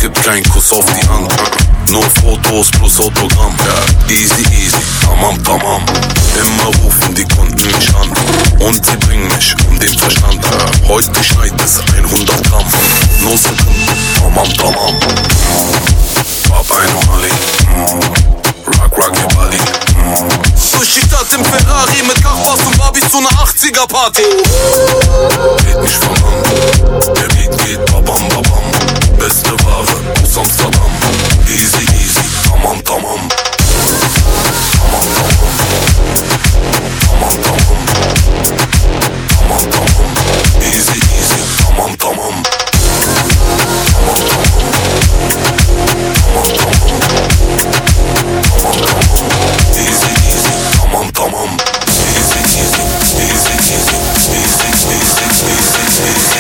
gibt kein Kuss auf die Hand. Nur Fotos plus Autogramm. Easy, easy, tamam, tamam. Immer rufen die Kunden mich an und sie bringen mich um den Verstand. Heute schneit es 100 Gramm. Nur Sekunden, tamam, tamam. Baba Ali, rock, rock your body. Durch die Stadt im Ferrari mit Kachbass und Barbies zu ner 80er Party. Geht nicht von Hand, der Beat geht babam, babam. Beste Ware aus Amsterdam. Easy, easy, tamam, tamam. Tamam, tamam. Tamam, tamam. Tamam, tamam. Easy, easy, tamam, tamam. Tamam, tamam. Tamam, tamam. Tamam, tamam. Easy, easy, tamam, tamam. Easy, easy, easy, easy, easy, easy,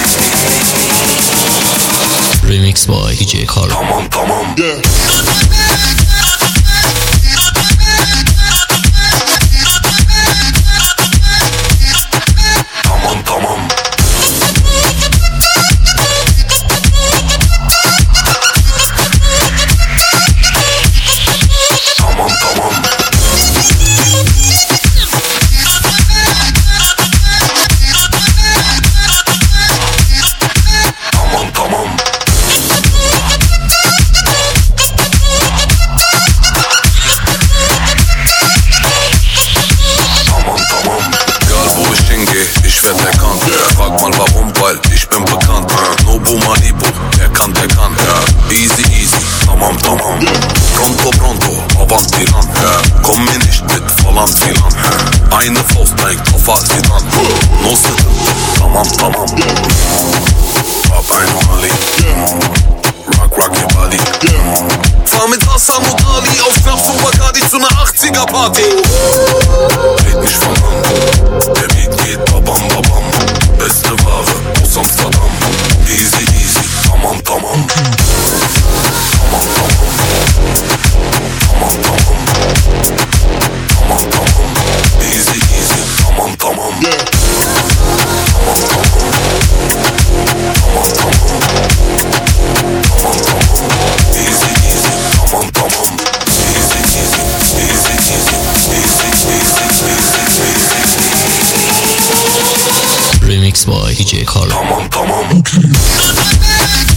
easy. Remix by DJ Carl. Tamam, tamam. Yeah. Tamam, tamam. Tamam, tamam. Tamam, tamam. Ich werd erkannt, frag mal warum, weil ich bin bekannt. Nobu Malibu, der kann, easy, easy, tamam, tamam. Pronto, pronto, avanti ran. Komm mir nicht mit Volland Filan. Eine Faust trägt auf Asidan. No Sekunden, tamam, tamam. Baba Ali, rock, rock your body. Fahr mit Hassan und Ali auf Schnaps und Bacardi zu ner 80er Party. Red nicht von Hand, der Beat geht babam, babam. Beste Ware aus Amsterdam. Easy, easy, tamam, tamam. Tamam, tamam. Tamam, tamam. Tamam, tamam. Easy, easy, tamam, tamam. Tamam, tamam. Tamam, tamam. Tamam, tamam. Easy, easy, tamam, tamam. Easy, easy, easy, easy, easy, easy. Remix by DJ Carl. Tamam, tamam.